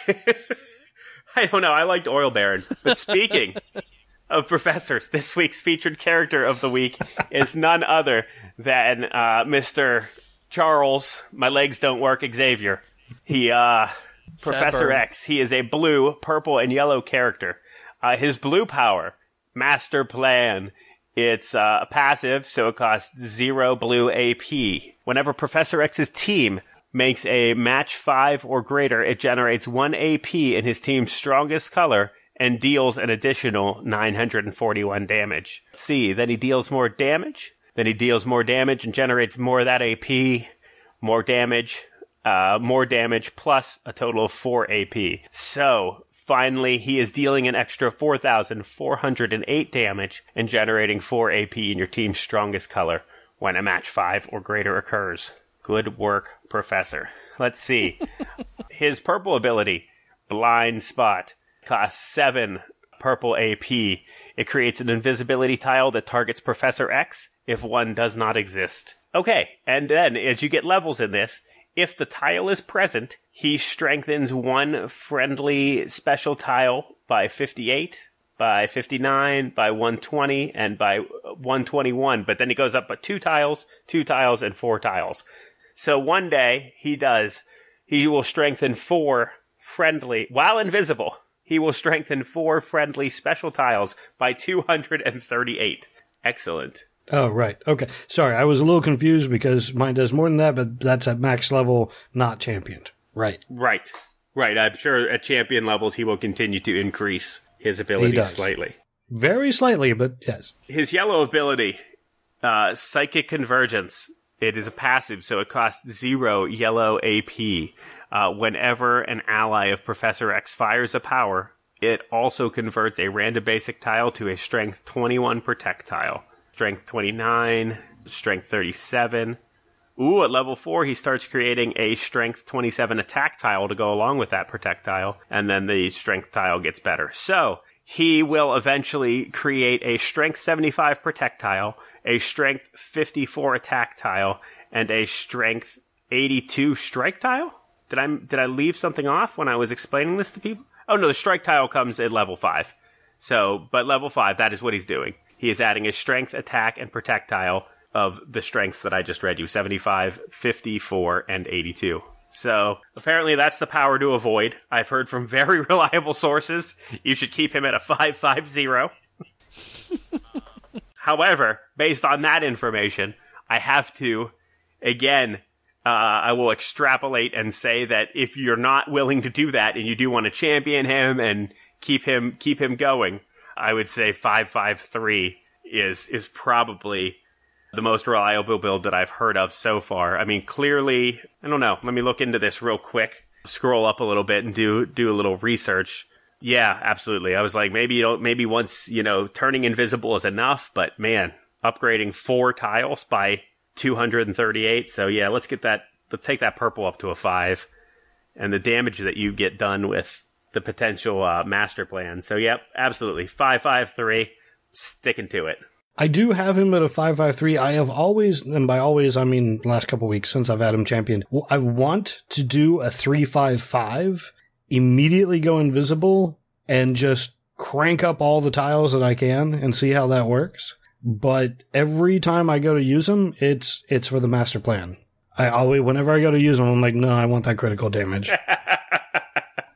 I don't know. I liked Oil Baron. But speaking of professors, this week's featured character of the week is none other than Mr. Charles, my legs don't work, Xavier. He, Professor X. He is a blue, purple, and yellow character. His blue power, Master Plan. It's passive, so it costs 0 blue AP. Whenever Professor X's team makes a match 5 or greater, it generates 1 AP in his team's strongest color and deals an additional 941 damage. See, then he deals more damage. Then he deals more damage and generates more of that AP, more damage plus a total of 4 AP. So, finally, he is dealing an extra 4,408 damage and generating 4 AP in your team's strongest color when a match 5 or greater occurs. Good work, Professor. Let's see. His purple ability, Blind Spot, costs 7 purple AP. It creates an invisibility tile that targets Professor X if one does not exist. Okay, and then as you get levels in this, if the tile is present, he strengthens 1 friendly special tile by 58, by 59, by 120, and by 121. But then he goes up by 2 tiles, and 4 tiles. So one day, he will strengthen 4 friendly, while invisible, he will strengthen 4 friendly special tiles by 238. Excellent. Oh, right. Okay. Sorry, I was a little confused because mine does more than that, but that's at max level, not championed. Right. Right. I'm sure at champion levels he will continue to increase his abilities slightly. Very slightly, but yes. His yellow ability, Psychic Convergence. It is a passive, so it costs 0 yellow AP. Whenever an ally of Professor X fires a power, it also converts a random basic tile to a Strength 21 Protect tile. Strength 29, Strength 37. Ooh, at level 4, he starts creating a Strength 27 attack tile to go along with that Protect tile, and then the Strength tile gets better. So, he will eventually create a Strength 75 Protect tile, a Strength 54 attack tile, and a Strength 82 strike tile? Did I leave something off when I was explaining this to people? Oh no, the strike tile comes at level 5. So, but level 5, that is what he's doing. He is adding a strength, attack, and protect tile of the strengths that I just read you, 75, 54, and 82. So, apparently that's the power to avoid. I've heard from very reliable sources you should keep him at a 550. However, based on that information, I have to, again, I will extrapolate and say that if you're not willing to do that and you do want to champion him and keep him going, I would say 553 is probably the most reliable build that I've heard of so far. I mean, clearly, I don't know. Let me look into this real quick. Scroll up a little bit and do a little research. Yeah, absolutely. I was like, maybe once, turning invisible is enough, but man, upgrading 4 tiles by 238. So yeah, let's take that purple up to a 5, and the damage that you get done with the potential master plan. So yep, absolutely. 553, sticking to it. I do have him at a 553. I have always, and by always I mean last couple weeks since I've had him championed, I want to do a 355, immediately go invisible, and just crank up all the tiles that I can and see how that works. But every time I go to use him, it's for the master plan. Whenever I go to use him, I'm like, no, I want that critical damage.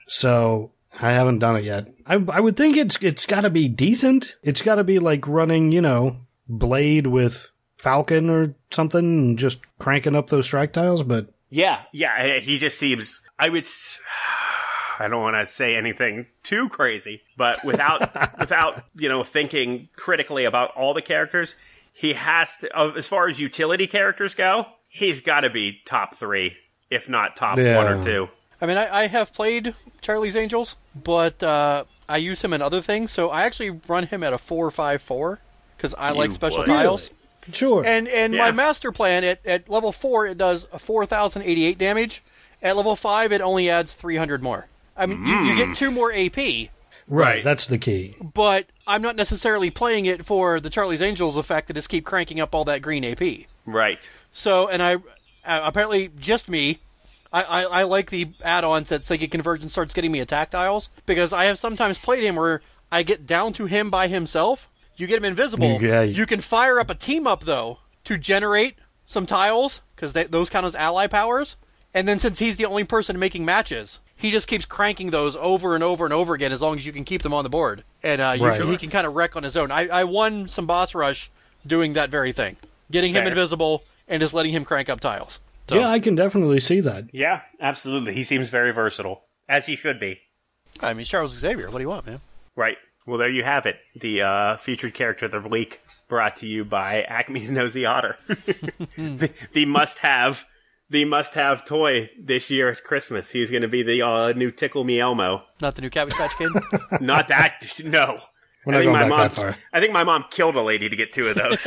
So I haven't done it yet. I would think it's got to be decent. It's got to be like running, Blade with Falcon or something and just cranking up those strike tiles, but... Yeah, he just seems... I don't want to say anything too crazy, but without thinking critically about all the characters, he has to, as far as utility characters go, he's got to be top 3, if not top 1 or 2. I mean, I have played Charlie's Angels, but I use him in other things, so I actually run him at a 4-5-4, because I like special tiles. Sure. And my master plan, at level 4, it does 4,088 damage. At level 5, it only adds 300 more. I mean, you get 2 more AP. Right, that's the key. But I'm not necessarily playing it for the Charlie's Angels effect to just keep cranking up all that green AP. Right. So, and I apparently, just me, I like the add-ons that Psychic Convergence starts getting me attack tiles, because I have sometimes played him where I get down to him by himself. You get him invisible. Yeah. You can fire up a team-up, though, to generate some tiles, because those count as ally powers. And then since he's the only person making matches, he just keeps cranking those over and over and over again as long as you can keep them on the board. And he can kind of wreck on his own. I won some boss rush doing that very thing. Getting him invisible and just letting him crank up tiles. So. Yeah, I can definitely see that. Yeah, absolutely. He seems very versatile, as he should be. I mean, Charles Xavier, what do you want, man? Right. Well, there you have it. The featured character of the week brought to you by Acme's Nosy Otter. the must-have toy this year at Christmas. He's going to be the new Tickle Me Elmo. Not the new Cabbage Patch Kid? Not that. No. We're not going back that far. I think my mom killed a lady to get 2 of those.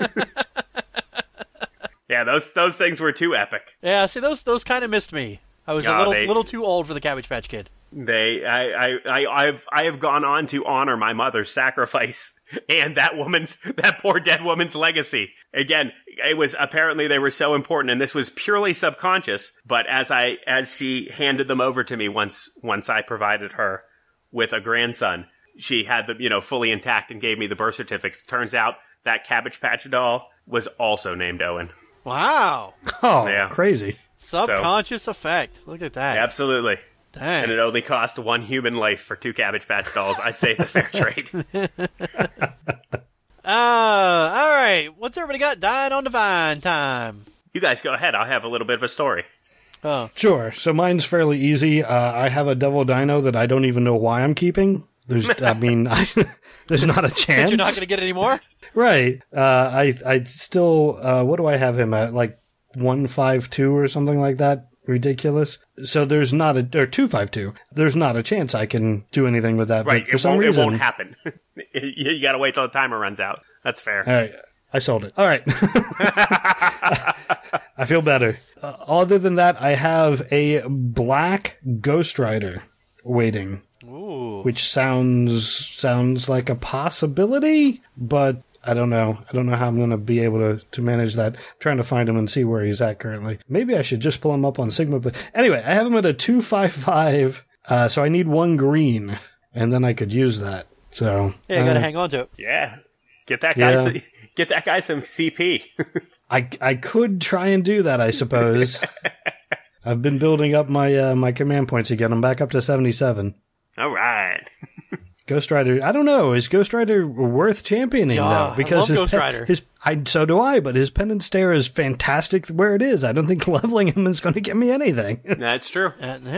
Yeah, those things were too epic. Yeah, see, those kind of missed me. I was a little too old for the Cabbage Patch Kid. I have gone on to honor my mother's sacrifice and that poor dead woman's legacy. Again, apparently they were so important, and this was purely subconscious, but as she handed them over to me once I provided her with a grandson, she had them, fully intact and gave me the birth certificate. Turns out that Cabbage Patch doll was also named Owen. Wow. Oh, yeah. Crazy. Subconscious effect. Look at that. Absolutely. Dang. And it only cost 1 human life for 2 Cabbage Patch dolls. I'd say it's a fair trade. All right. What's everybody got dying on the vine time? You guys go ahead. I'll have a little bit of a story. Oh. Sure. So mine's fairly easy. I have a Devil Dino that I don't even know why I'm keeping. There's not a chance. You're not going to get any more? Right. I still, what do I have him at? Like 152 or something like that? Ridiculous. So there's not or 252. There's not a chance I can do anything with that. Right. But for some reason, it won't happen. You got to wait till the timer runs out. That's fair. All right. I sold it. All right. I feel better. Other than that, I have a black Ghost Rider waiting. Ooh. Which sounds like a possibility, but I don't know. I don't know how I'm going to be able to manage that. I'm trying to find him and see where he's at currently. Maybe I should just pull him up on Sigma. Anyway, I have him at a 255, so I need 1 green, and then I could use that. So yeah, you got to hang on to it. Yeah, get that guy some CP. I could try and do that, I suppose. I've been building up my command points again. I'm back up to 77. All right. Ghost Rider, I don't know. Is Ghost Rider worth championing, though? Because I love Ghost Rider. So do I, but his Penance Stare is fantastic where it is. I don't think leveling him is going to get me anything. That's true.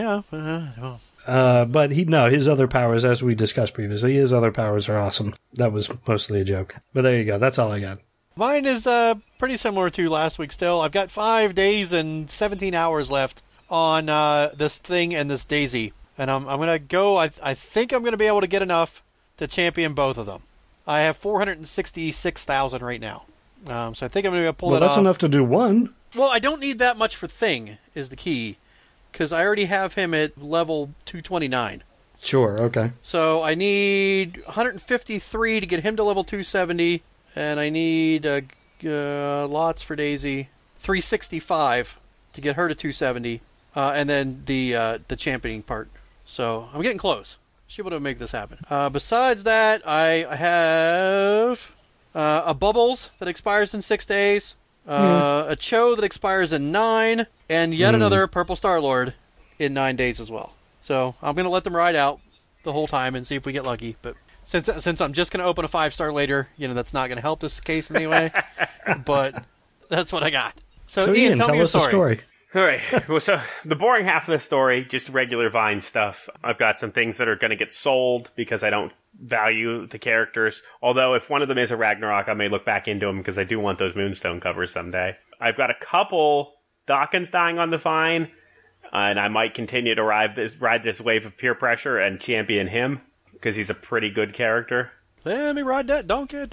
But his other powers, as we discussed previously, his other powers are awesome. That was mostly a joke. But there you go. That's all I got. Mine is pretty similar to last week still. I've got 5 days and 17 hours left on this thing and this Daisy. And I'm going to go, I think I'm going to be able to get enough to champion both of them. I have 466,000 right now. So I think I'm going to be able to pull it off. Well, that's enough to do one. Well, I don't need that much for Thing, is the key. Because I already have him at level 229. Sure, okay. So I need 153 to get him to level 270. And I need lots for Daisy. 365 to get her to 270. And then the championing part. So I'm getting close. Should be able to make this happen. Besides that, I have a Bubbles that expires in 6 days, a Cho that expires in 9, and yet another Purple Star-Lord in 9 days as well. So I'm going to let them ride out the whole time and see if we get lucky. But since I'm just going to open a 5-star later, that's not going to help this case in any way. But that's what I got. So Ian, tell me us a story. All right. Well, so the boring half of the story, just regular Vine stuff. I've got some things that are going to get sold because I don't value the characters. Although if one of them is a Ragnarok, I may look back into them because I do want those Moonstone covers someday. I've got a couple Dawkins dying on the Vine, and I might continue to ride this wave of peer pressure and champion him because he's a pretty good character. Let me ride that donkey.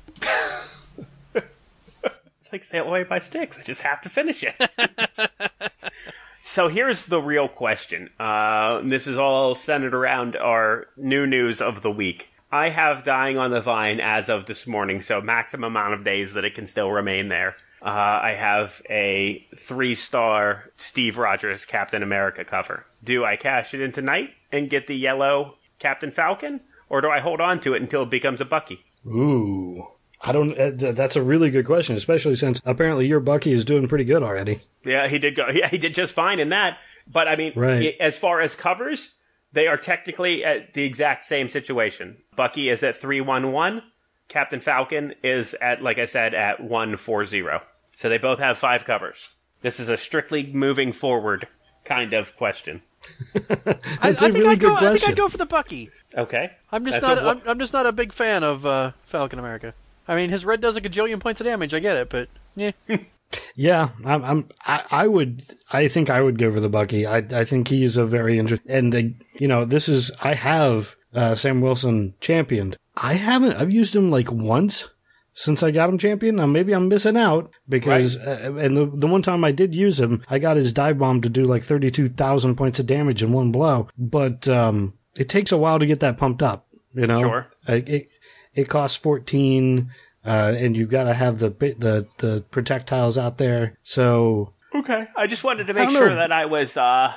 It's like Sail Away by Styx. I just have to finish it. So here's the real question. This is all centered around our new news of the week. I have Dying on the Vine as of this morning, so maximum amount of days that it can still remain there. I have a 3-star Steve Rogers Captain America cover. Do I cash it in tonight and get the yellow Captain Falcon? Or do I hold on to it until it becomes a Bucky? Ooh. I don't. That's a really good question, especially since apparently your Bucky is doing pretty good already. Yeah, he did go. Yeah, he did just fine in that. But I mean, right. As far as covers, they are technically at the exact same situation. Bucky is at 311. Captain Falcon is at, like I said, at 140. So they both have 5 covers. This is a strictly moving forward kind of question. I think I'd go for the Bucky. Okay. I'm just not a big fan of Falcon America. I mean, his red does a gajillion points of damage. I get it, but yeah. Yeah, I think I would go for the Bucky. I think he's a very interesting, and I have Sam Wilson championed. I've used him like once since I got him championed. Now maybe I'm missing out because, and the one time I did use him, I got his dive bomb to do like 32,000 points of damage in one blow. But it takes a while to get that pumped up. Sure. It costs 14, and you've got to have the projectiles out there. So okay, I just wanted to make sure that I was, that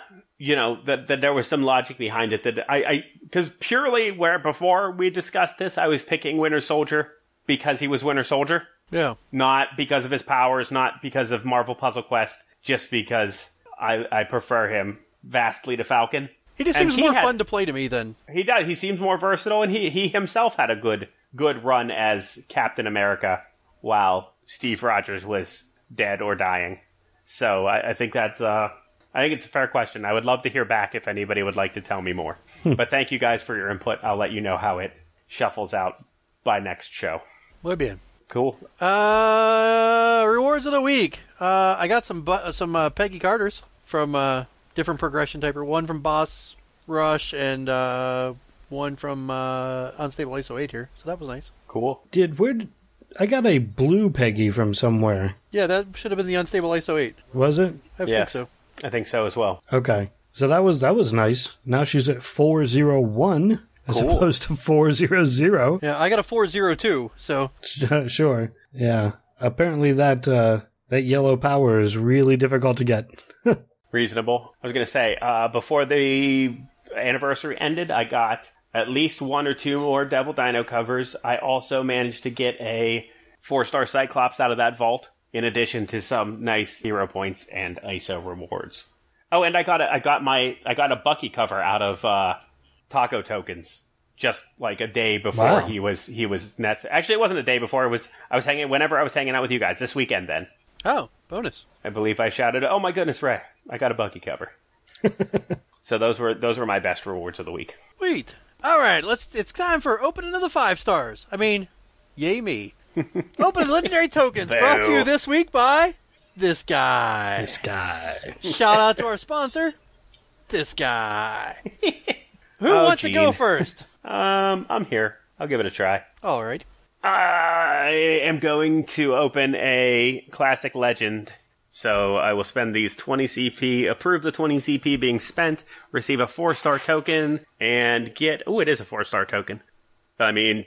there was some logic behind it. That because purely where before we discussed this, I was picking Winter Soldier because he was Winter Soldier. Yeah. Not because of his powers, not because of Marvel Puzzle Quest, just because I prefer him vastly to Falcon. He just seems more fun to play to me than... He does. He seems more versatile, and he himself had a good run as Captain America while Steve Rogers was dead or dying. So I think that's... I think it's a fair question. I would love to hear back if anybody would like to tell me more. But thank you guys for your input. I'll let you know how it shuffles out by next show. Muy bien. Cool. Rewards of the week. I got some Peggy Carters from different progression type. One from Boss Rush and one from Unstable ISO 8 here. So that was nice. Cool. I got a blue Peggy from somewhere. Yeah, that should have been the Unstable ISO 8. Was it? I think so. I think so as well. Okay. So that was nice. Now she's at 401 as opposed to 400. Yeah, I got a 402, so... Sure. Yeah. Apparently that yellow power is really difficult to get. Reasonable. I was going to say, before the anniversary ended, I got at least 1 or 2 more Devil Dino covers. I also managed to get a 4-star Cyclops out of that vault, in addition to some nice hero points and ISO rewards. Oh, and I got a Bucky cover out of Taco tokens just like a day before he was net. Actually, it wasn't a day before. Whenever I was hanging out with you guys this weekend. Then. Oh, bonus! I believe I shouted, "Oh my goodness, Ray! I got a Bucky cover." So those were my best rewards of the week. Sweet. All right, it's time for opening of the 5 stars. I mean, yay me! Opening legendary tokens brought to you this week by this guy. This guy. Shout out to our sponsor, this guy. Who wants to go first? I'm here. I'll give it a try. All right. I am going to open a classic legend. So I will spend these 20 CP, approve the 20 CP being spent, receive a 4-star token, and get... Oh, it is a 4-star token. I mean...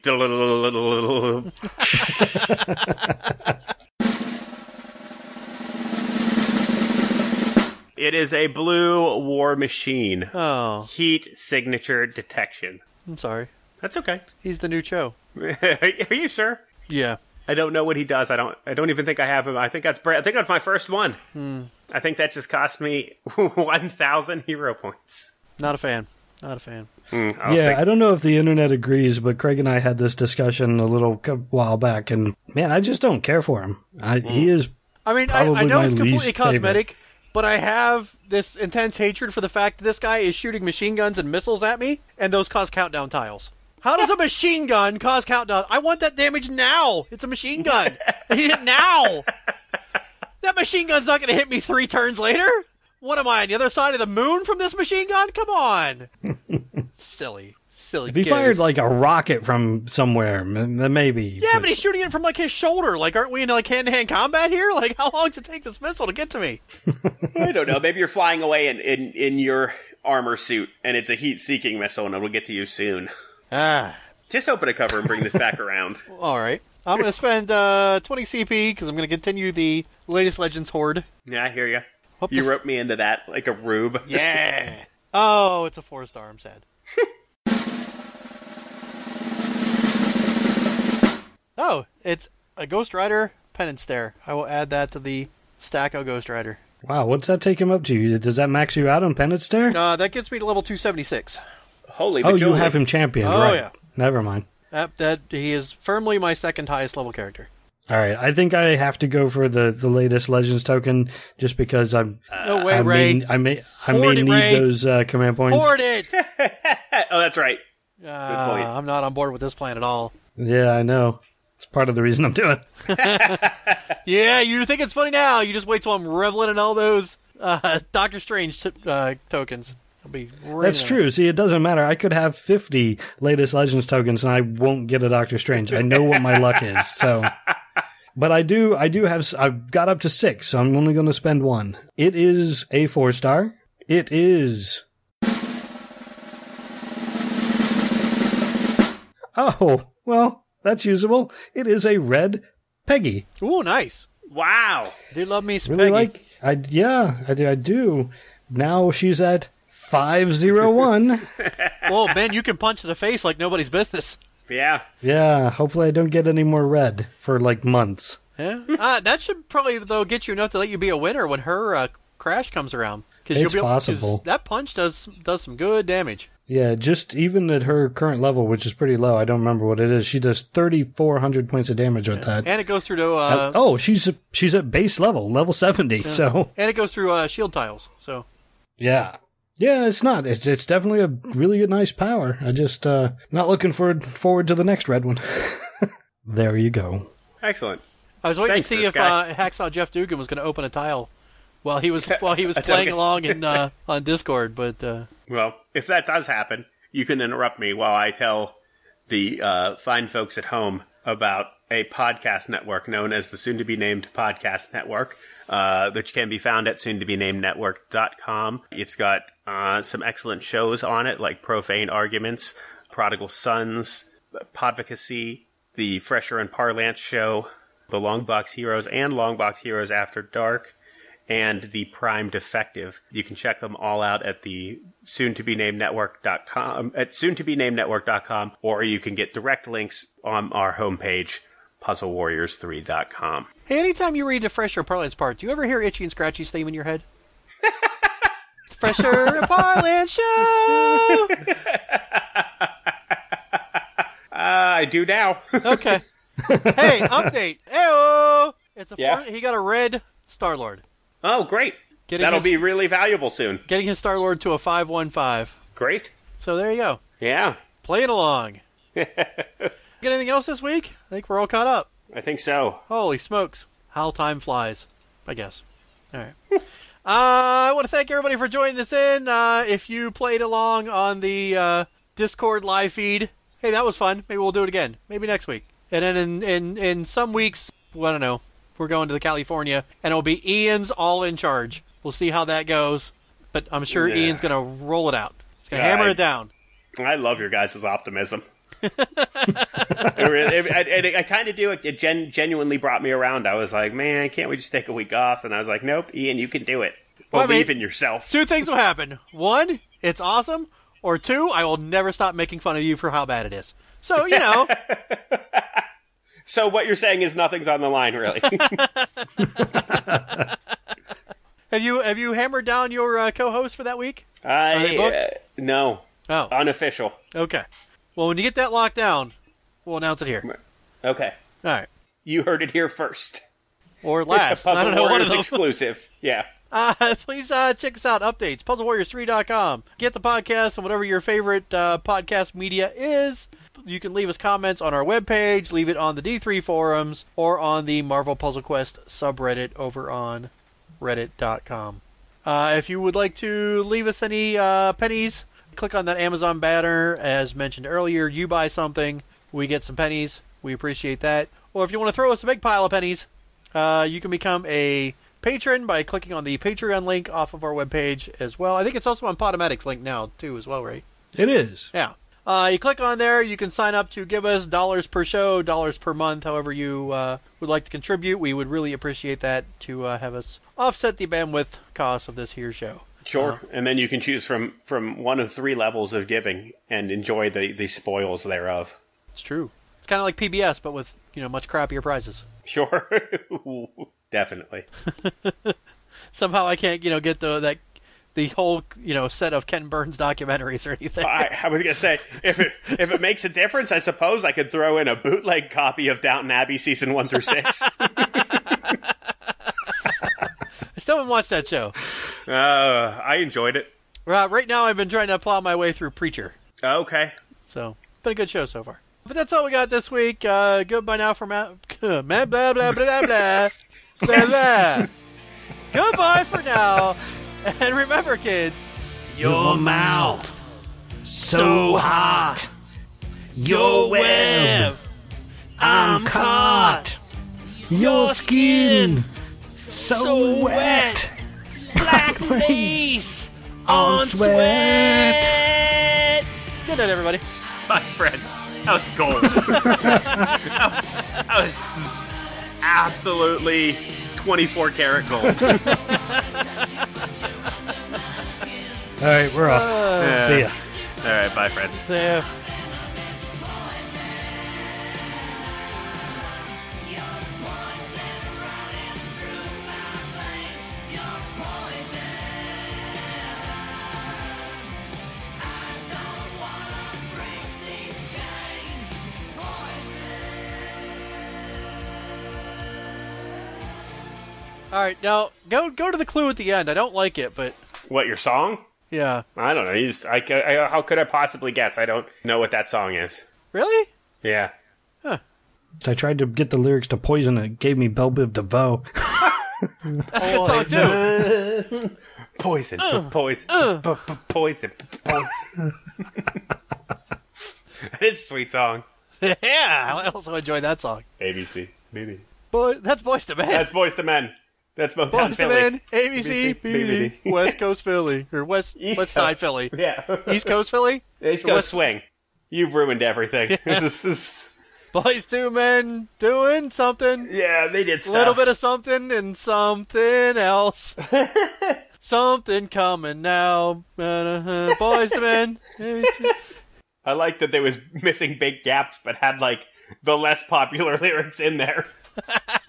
It is a blue War Machine. Oh. Heat signature detection. I'm sorry. That's okay. He's the new Cho. Are you sure? Yeah. I don't know what he does. I don't even think I have him. I think that's my first one. I think that just cost me 1,000 hero points. Not a fan. Not a fan. I don't know if the internet agrees, but Craig and I had this discussion a little while back, and man, I just don't care for him. He is. I mean, I know it's completely cosmetic, but I have this intense hatred for the fact that this guy is shooting machine guns and missiles at me, and those cause countdown tiles. How does a machine gun cause countdown? I want that damage now. It's a machine gun. I need it now. That machine gun's not going to hit me 3 turns later. What am I, on the other side of the moon from this machine gun? Come on. Silly. If he fired like a rocket from somewhere, then maybe. Yeah, but he's shooting it from like his shoulder. Like, aren't we in like hand-to-hand combat here? Like, how long does it take this missile to get to me? I don't know. Maybe you're flying away in your armor suit, and it's a heat-seeking missile, and it'll get to you soon. Just open a cover and bring this back around. All right. I'm going to spend 20 CP because I'm going to continue the latest Legends Horde. Yeah, I hear you. You roped me into that like a rube. Yeah. Oh, it's a 4-star. I'm sad. Oh, it's a Ghost Rider Penance Stare. I will add that to the stack of Ghost Rider. Wow, what's that take him up to? Does that max you out on Penance Stare? That gets me to level 276. Holy Oh, you have him championed, right? Yeah. Never mind. That he is firmly my second highest level character. All right, I think I have to go for the latest Legends token just because I'm. No way, Ray. I may need Ray. those command points. Hoard it! Oh, that's right. Good point. I'm not on board with this plan at all. Yeah, I know. It's part of the reason I'm doing. Yeah, you think it's funny now. You just wait till I'm reveling in all those Doctor Strange tokens. I'll be That's true. See, it doesn't matter. I could have 50 latest Legends tokens and I won't get a Doctor Strange. I know what my luck is. So, but I do have. I've got up to 6, so I'm only going to spend 1. It is a 4-star. It is. Oh well. That's usable. It is a red Peggy. Ooh, nice. Wow. Do you love me some really Peggy? I do. Now she's at 501. Well, Ben, you can punch in the face like nobody's business. Yeah. Yeah, hopefully I don't get any more red for like months. Yeah. That should probably, though, get you enough to let you be a winner when her crash comes around. It's possible. That punch does some good damage. Yeah, just even at her current level, which is pretty low, I don't remember what it is. She does 3,400 points of damage with that. And it goes through to... she's at base level 70, so... And it goes through shield tiles, so... Yeah. Yeah, it's not. It's definitely a really nice power. I just not looking forward to the next red one. There you go. Excellent. I was waiting to see if Hacksaw Jeff Dugan was going to open a tile while he was playing along in on Discord, but... Well, if that does happen, you can interrupt me while I tell the fine folks at home about a podcast network known as the soon-to-be-named Podcast Network, which can be found at soon-to-be-named-network.com. It's got some excellent shows on it, like Profane Arguments, Prodigal Sons, Podvocacy, the Fresher and Parlance Show, the Longbox Heroes and Longbox Heroes After Dark, and the Prime Defective. You can check them all out at the soon-to-be-named-network.com, or you can get direct links on our homepage, puzzlewarriors3.com. Hey, anytime you read the Fresher and Parlance part, do you ever hear Itchy and Scratchy's theme in your head? Fresher and Parlance Show! I do now. Okay. Hey, update. Heyo! He got a red Star-Lord. Oh, great. That'll be really valuable soon. Getting his Star-Lord to a 515. Great. So there you go. Yeah. Playing along. Get anything else this week? I think we're all caught up. I think so. Holy smokes. How time flies, I guess. All right. I want to thank everybody for joining us in. If you played along on the Discord live feed, hey, that was fun. Maybe we'll do it again. Maybe next week. And then in some weeks, I don't know, we're going to California, and it'll be Ian's all in charge. We'll see how that goes, but I'm sure Ian's going to roll it out. He's going to hammer it down. I love your guys' optimism. I kind of do. It genuinely brought me around. I was like, man, can't we just take a week off? And I was like, nope, Ian, you can do it. Believe in yourself. 2 things will happen. 1, it's awesome. Or 2, I will never stop making fun of you for how bad it is. So, you know. So what you're saying is nothing's on the line, really. Have you hammered down your co-host for that week? No. Oh. Unofficial. Okay. Well, when you get that locked down, we'll announce it here. Okay. All right. You heard it here first. Or last. I don't know, one of those. Exclusive. Yeah. Please check us out. Updates, PuzzleWarriors3.com. Get the podcast on whatever your favorite podcast media is. You can leave us comments on our webpage, leave it on the D3 forums, or on the Marvel Puzzle Quest subreddit over on reddit.com. If you would like to leave us any pennies, click on that Amazon banner. As mentioned earlier, you buy something, we get some pennies. We appreciate that. Or if you want to throw us a big pile of pennies, you can become a patron by clicking on the Patreon link off of our webpage as well. I think it's also on Podomatic's link now, too, as well, right? It is. Yeah. You click on there, you can sign up to give us dollars per show, dollars per month, however you would like to contribute. We would really appreciate that to have us offset the bandwidth costs of this here show. Sure. And then you can choose from one of 3 levels of giving and enjoy the spoils thereof. It's true. It's kind of like PBS, but with, much crappier prizes. Sure. Definitely. Somehow I can't, get the whole, set of Ken Burns documentaries or anything. I was going to say, if it makes a difference, I suppose I could throw in a bootleg copy of Downton Abbey season 1 through 6. I still haven't watched that show. I enjoyed it. Right now I've been trying to plow my way through Preacher. Okay. So, been a good show so far. But that's all we got this week. Goodbye now for Matt. Blah, blah, blah, blah, blah, blah. Blah, blah. Goodbye for now. And remember, kids, Your mouth so hot. Your web, I'm caught. Your skin so wet. Black lace on sweat. Good night, everybody. My friends, that was gold. that was just absolutely 24 karat gold. All right, we're off. See ya. All right, bye, friends. Yeah. All right, now go to the clue at the end. I don't like it, but What, your song? yeah. I don't know. How could I possibly guess? I don't know what that song is. Really? Yeah. I tried to get the lyrics to Poison, and it gave me Belle Biv DeVoe. Good song too. Poison, poison, poison, poison. That is a sweet song. Yeah, I also enjoyed that song. ABC, BB. That's Boyz II Men. That's Boyz II Men. That's Motown Boyz II Philly. Men, ABC, BBD. BBD, West Coast Philly, or West Side Philly. Yeah. East Coast Philly? East Coast Swing. You've ruined everything. This Boyz II Men doing something. yeah, they did A stuff. little bit of something and something else. Something coming now. Boyz II Men. ABC. I like that they was missing big gaps, but had, like, the less popular lyrics in there.